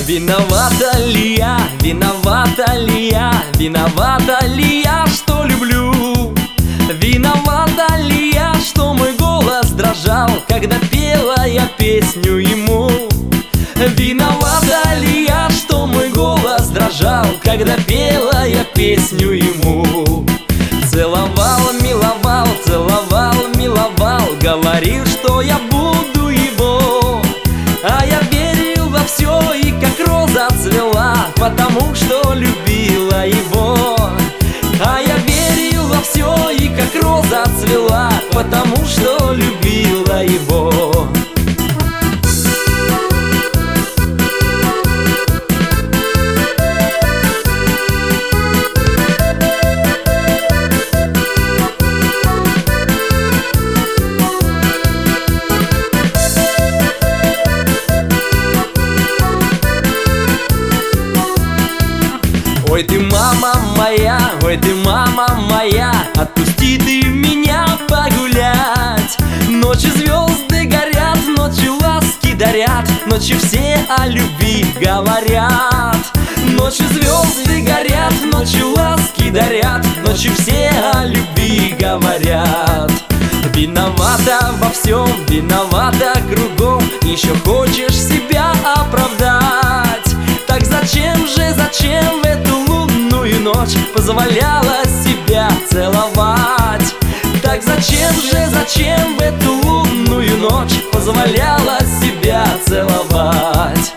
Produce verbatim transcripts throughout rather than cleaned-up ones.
Виновата ли я, виновата ли я, виновата ли я, что люблю? Виновата ли я, что мой голос дрожал, когда пела я песню ему? Виновата ли я, что мой голос дрожал, когда пела я песню ему? Целовал, миловал, целовал, миловал, говорил, что я буду его. А я верил во все и как роза цвела, потому что любила его. А я верил во все и как роза цвела, потому что любила его. Ой, ты мама моя, ой, ты мама моя, отпусти ты меня погулять. Ночью звезды горят, ночью ласки дарят, ночью все о любви говорят. Ночью звезды горят, ночью ласки дарят, ночью все о любви говорят. Виновата во всем, виновата кругом, еще хочешь себя оправдать. Так зачем же, зачем в эту лунную ночь позволяла себя целовать? Так зачем же, зачем в эту лунную ночь позволяла себя целовать?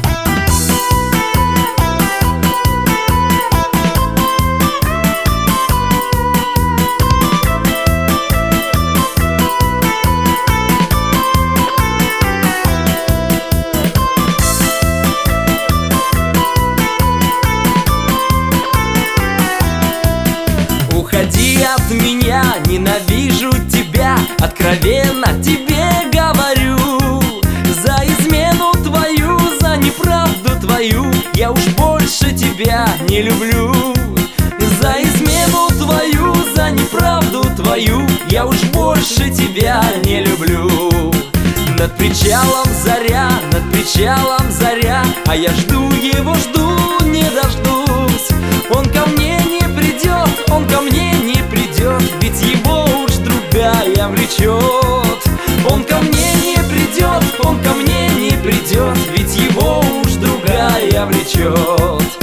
Уходи от меня, ненавижу тебя, откровенно тебе говорю. За измену твою, за неправду твою я уж больше тебя не люблю. За измену твою, за неправду твою я уж больше тебя не люблю. Над причалом заря, над причалом заря, а я жду его, жду, не дождусь. Он ко мне не придет, он ко мне не придет, ведь его уж другая влечет. Он ко мне не придет, он ко мне не придет, ведь его уж другая влечет.